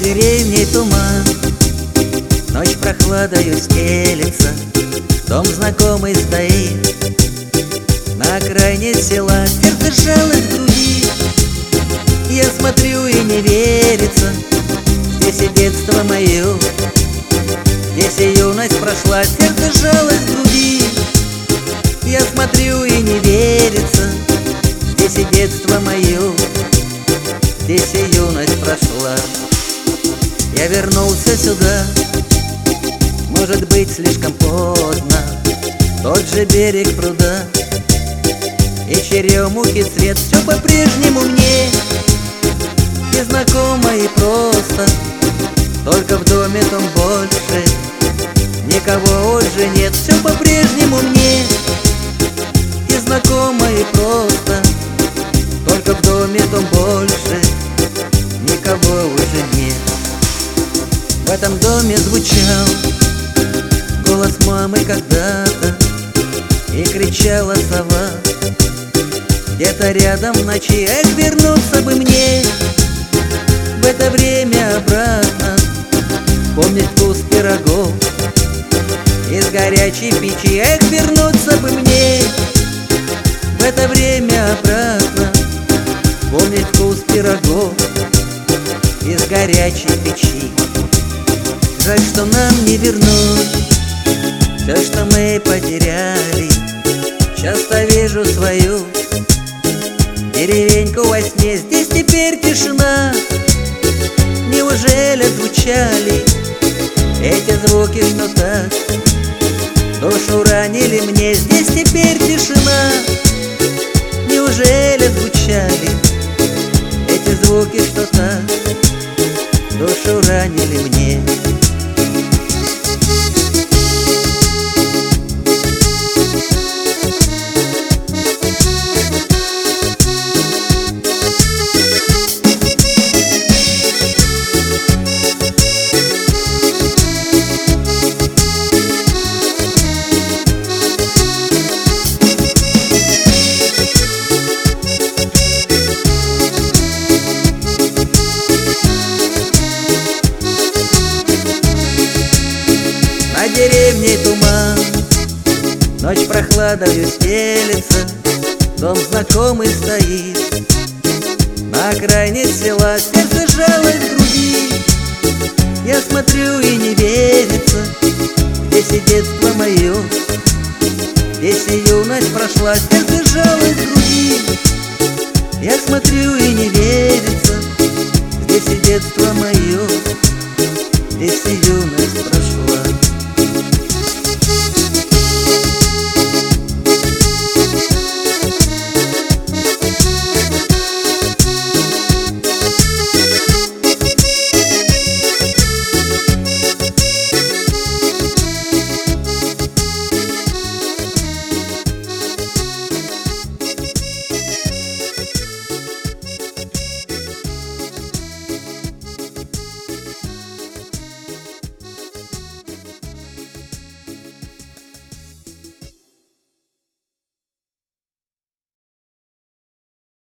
деревней туман, ночь прохладою стелется, дом знакомый стоит на окраине села, сердце сжалось в груди. Я смотрю и не верится, здесь и детство мое, здесь и юность прошла, сердце сжалось в груди. Я смотрю и не верится, здесь и детство мое, здесь и юность прошла. Я вернулся сюда, может быть, слишком поздно, тот же берег пруда и черемухи цвет, все по-прежнему мне незнакомо и просто. Только в доме том больше никого уже нет, все по-прежнему мне незнакомо и просто. Только в доме том больше никого уже нет. В этом доме звучал голос мамы когда-то, и кричала сова где-то рядом в ночи. Эх, вернуться бы мне в это время обратно, помнить вкус пирогов из горячей печи. Эх, вернуться бы мне в это время обратно, помнить вкус пирогов из горячей печи. Жаль, что нам не вернуть все, что мы потеряли. Часто вижу свою деревеньку во сне, здесь теперь тишина. Неужели звучали эти звуки, что так душу ранили мне? Здесь теперь тишина. Неужели звучали эти звуки, что так душу ранили мне? На деревне туман, ночь прохладою стелется, дом знакомый стоит на окраине села, сердце сжалось в груди. Я смотрю и не верится, здесь и детство мое, здесь и юность прошла, сердце сжалось в груди. Я смотрю и не верится,